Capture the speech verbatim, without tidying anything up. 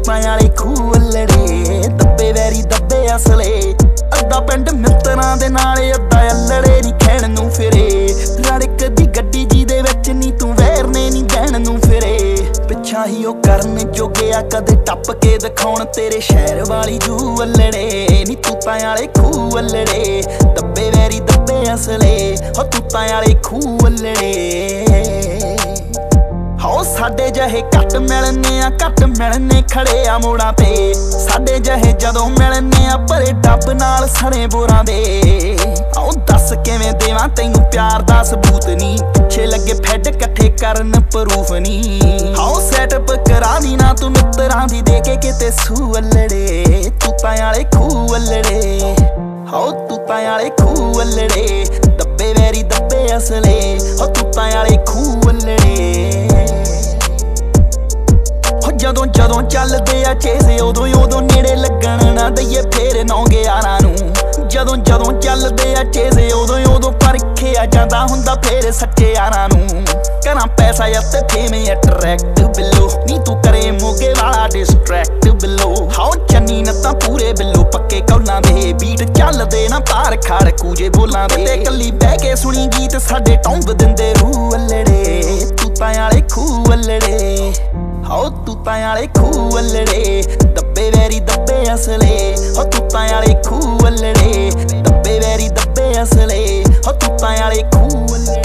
ਤੂਤਾਂ ਵਾਲੇ ਖੂਹ ਅਲੜੇ ਦੱਬੇ ਵੈਰੀ ਦੱਬੇ ਅਸਲੇ ਅੱਧਾ ਪਿੰਡ ਮਿੱਤਰਾਂ ਦੇ ਨਾਲ ਅੱਧਾ ਅਲੜੇ ਨੀ ਖੈਣ ਨੂੰ ਫਿਰੇ ਰੜਕ ਦੀ ਗੱਡੀ ਜੀ ਦੇ ਵਿੱਚ ਨੀ ਤੂੰ ਵੈਰਨੇ ਨੀ ਦੇਣ ਨੂੰ ਫਿਰੇ ਪਿੱਛਾ ਹੀ ਉਹ ਕਰਨ ਜੋਗਿਆ ਕਦੇ ਟੱਪ ਕੇ ਦਿਖਾਉਣ ਤੇਰੇ ਸ਼ਹਿਰ ਵਾਲੀ ਜੂ ਅਲੜੇ ਨੀ ਤੂਤਾਂ ਵਾਲੇ ਖੂਹ ਅਲੜੇ ਦੱਬੇ ਵੈਰੀ ਦੱਬੇ ਅਸਲੇ ਹੋ ਤੂਤਾਂ ਵਾਲੇ ਖੂਹ ਅਲੜੇ ਹੋ ਸਾਡੇ ਜਿਹੇ ਘੱਟ ਮਿਲਨੇ ਆ ਘੱਟ ਮਿਲਨੇ ਖੜੇ ਆ ਮੋੜਾਂ ਤੇ ਸਾਡੇ ਜਿਹੇ ਜਦੋਂ ਮਿਲਨੇ ਆ ਭਰੇ ਡੱਬ ਨਾਲ ਸਣੇ ਬੋਰਾਂ ਦੇ ਆਓ ਦੱਸ ਕਿਵੇਂ ਦੇਵਾਂ ਤੈਨੂੰ ਪਿਆਰ ਦਾ ਸਬੂਤ ਨੀ ਪਿੱਛੇ ਲੱਗੇ ਫੈਡ ਇਕੱਠੇ ਕਰਨ ਪ੍ਰੂਫ ਨੀ ਆਓ ਸੈਟਅਪ ਕਰਾ ਦੀ ਨਾ ਤੂੰ ਮਿੱਤਰਾਂ ਦੀ ਦੇ ਕੇ ਕਿਤੇ ਸੂ ਅਲੜੇ ਤੂਤਾਂ ਵਾਲੇ ਖੂਹ ਅਲੜੇ ਆਓ ਤੂਤਾਂ ਵਾਲੇ ਖੂਹ ਅਲੜੇ ਦੱਬੇ ਵੈਰੀ ਦੱਬੇ ਅਸਲੇ ਹੋ ਤੂਤਾਂ ਵਾਲੇ ਖੂਹ ਅਲੜੇ ਜਦੋਂ ਜਦੋਂ ਚੱਲਦੇ ਆ ਚੇਸੇ ਉਦੋਂ ਉਦੋਂ ਨੇੜੇ ਲੱਗਣ ਨਾ ਦਈਏ ਫੇਰ ਨੌ ਗਿਆਰਾਂ ਨੂੰ ਜਦੋਂ ਜਦੋਂ ਚੱਲਦੇ ਆ ਚੇਸੇ ਉਦੋਂ ਉਦੋਂ ਪਰਖਿਆ ਜਾਂਦਾ ਹੁੰਦਾ ਫੇਰ ਸੱਚੇ ਯਾਰਾਂ ਨੂੰ ਕਰਾਂ ਪੈਸਾ ਯੱਤ ਫੇਮੇ ਅਟਰੈਕਟ ਬਿੱਲੋ ਨੀ ਤੂੰ ਕਰੇ ਮੋਗੇ ਵਾਲਾ ਡਿਸਟਰੈਕਟ ਬਿੱਲੋ ਹਾਓ ਚੰਨੀ ਨੱਤਾਂ ਪੂਰੇ ਬਿੱਲੋ ਪੱਕੇ ਕੌਲਾਂ ਦੇ ਬੀਟ ਚੱਲਦੇ ਨਾ ਪਾਰ ਖਾੜ ਕੂਜੇ ਬੋਲਾਂ ਦੇ ਤੇ ਕੱਲੀ ਬਹਿ ਕੇ ਸੁਣੀ ਗੀਤ ਸਾਡੇ ਟੌਂਬ ਦਿੰਦੇ ਰੂਹ ਅਲੜੇ ਤੂਤਾਂ ਵਾਲੇ ਖੂਹ ਅਲੜੇ ਹੋ ਤੂਤਾਂ ਵਾਲੇ ਖੂਹ ਅਲੜੇ ਦੱਬੇ ਵੈਰੀ ਦੱਬੇ ਅਸਲੇ ਹੋ ਤੂਤਾਂ ਵਾਲੇ ਖੂਹ ਅਲੜੇ ਦੱਬੇ ਵੈਰੀ ਦੱਬੇ ਅਸਲੇ ਹੋ ਤੂਤਾਂ ਵਾਲੇ ਖੂਹ ਅਲੜੇ।